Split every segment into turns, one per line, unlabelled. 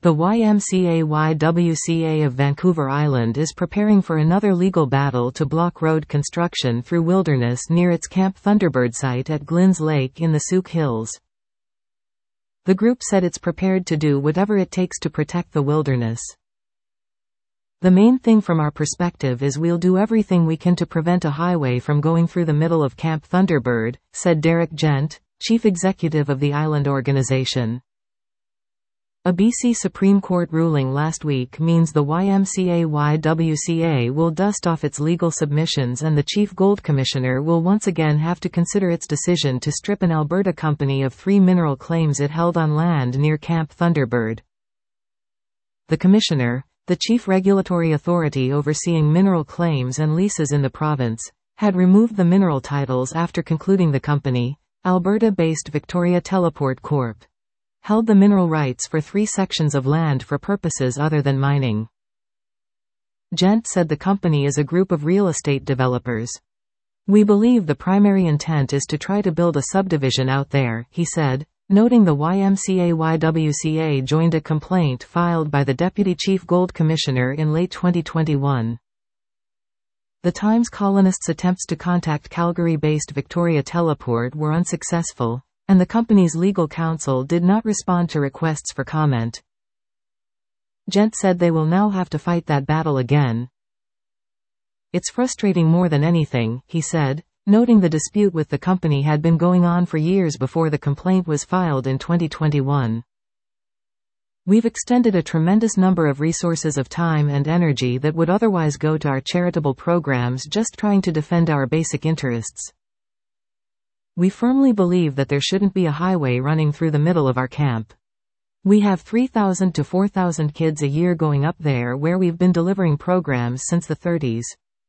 The YMCA-YWCA of Vancouver Island is preparing for another legal battle to block road construction through wilderness near its Camp Thunderbird site at Glynns Lake in the Sooke Hills. The group said it's prepared to do whatever it takes to protect the wilderness. The main thing from our perspective is we'll do everything we can to prevent a highway from going through the middle of Camp Thunderbird, said Derek Gent, chief executive of the island organization. A BC Supreme Court ruling last week means the YMCA-YWCA will dust off its legal submissions and the Chief Gold Commissioner will once again have to consider its decision to strip an Alberta company of 3 mineral claims it held on land near Camp Thunderbird. The Commissioner, the chief regulatory authority overseeing mineral claims and leases in the province, had removed the mineral titles after concluding the company, Alberta-based Victoria Teleport Corp., held the mineral rights for 3 sections of land for purposes other than mining. Gent said the company is a group of real estate developers. We believe the primary intent is to try to build a subdivision out there, he said, noting the YMCA-YWCA joined a complaint filed by the Deputy Chief Gold Commissioner in late 2021. The Times columnist's attempts to contact Calgary-based Victoria Teleport were unsuccessful, and the company's legal counsel did not respond to requests for comment. Gent said they will now have to fight that battle again. It's frustrating more than anything, he said, noting the dispute with the company had been going on for years before the complaint was filed in 2021. We've extended a tremendous number of resources of time and energy that would otherwise go to our charitable programs just trying to defend our basic interests. We firmly believe that there shouldn't be a highway running through the middle of our camp. We have 3,000 to 4,000 kids a year going up there where we've been delivering programs since the 30s.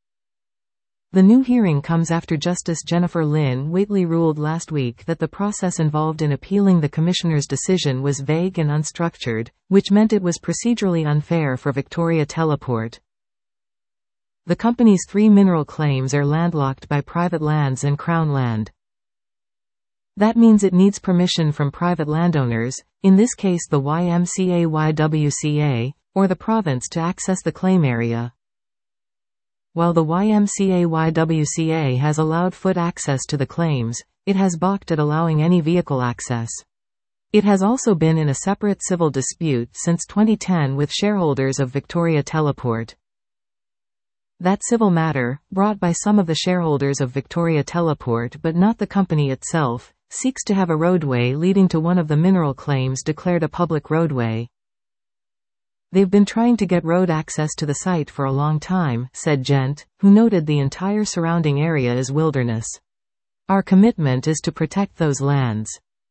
The new hearing comes after Justice Jennifer Lynn Whately ruled last week that the process involved in appealing the Commissioner's decision was vague and unstructured, which meant it was procedurally unfair for Victoria Teleport. The company's 3 mineral claims are landlocked by private lands and Crown land. That means it needs permission from private landowners, in this case the YMCA-YWCA, or the province to access the claim area. While the YMCA-YWCA has allowed foot access to the claims, it has balked at allowing any vehicle access. It has also been in a separate civil dispute since 2010 with shareholders of Victoria Teleport. That civil matter, brought by some of the shareholders of Victoria Teleport but not the company itself, seeks to have a roadway leading to one of the mineral claims declared a public roadway. They've been trying to get road access to the site for a long time, said Gent, who noted the entire surrounding area is wilderness. Our commitment is to protect those lands.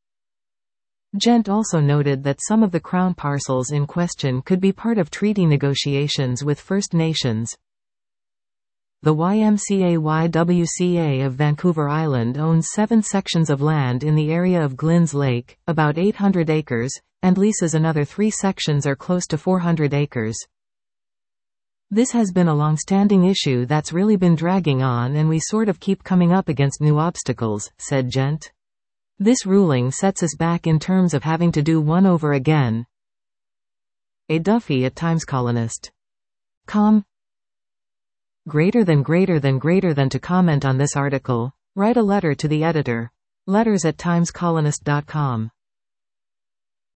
Gent also noted that some of the Crown parcels in question could be part of treaty negotiations with First Nations. The YMCA-YWCA of Vancouver Island owns 7 sections of land in the area of Glynns Lake, about 800 acres, and leases another 3 sections or close to 400 acres. This has been a long-standing issue that's really been dragging on and we sort of keep coming up against new obstacles, said Gent. This ruling sets us back in terms of having to do one over again. A Duffy at timescolonist.com. Greater than to comment on this article, write a letter to the editor. letters@timescolonist.com